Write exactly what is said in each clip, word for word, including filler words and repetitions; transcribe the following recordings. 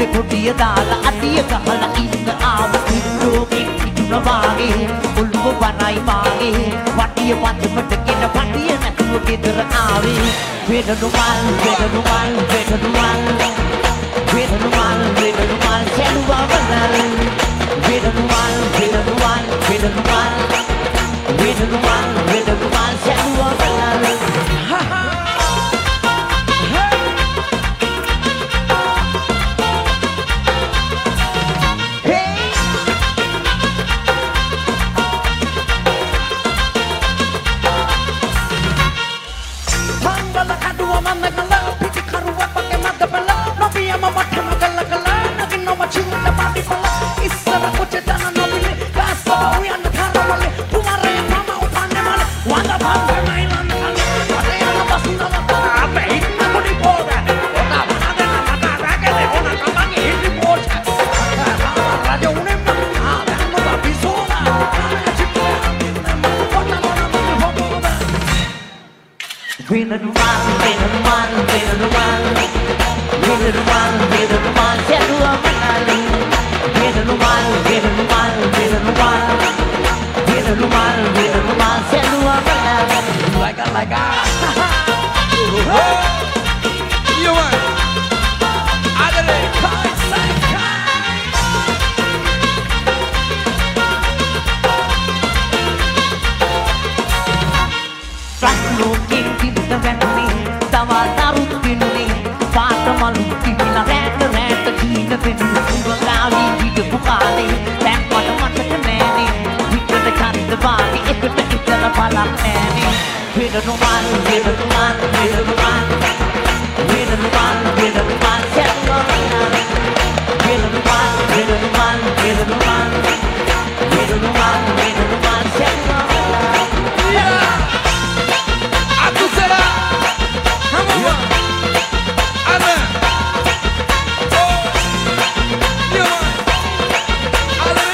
අඩිය කොටිය දාලා අඩිය ගහලා ඉන්න ආව ඉන්නෝගේ ඉතුන වාගේ ඔළුව වරයි වාගේ වටිය වටමට ගෙන වටිය නැතුව ගෙදර ආවේ වේදනුමල් වේදනුමල් වේදනුමල් වේදනුමල් වේදනුමල් සැලුවා වලල් වේදනුමල් වේදනුමල් වේදනුමල් වේදනුමල් වේදනුමල් සැලුවා වලල්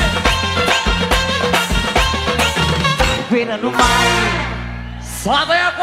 Slava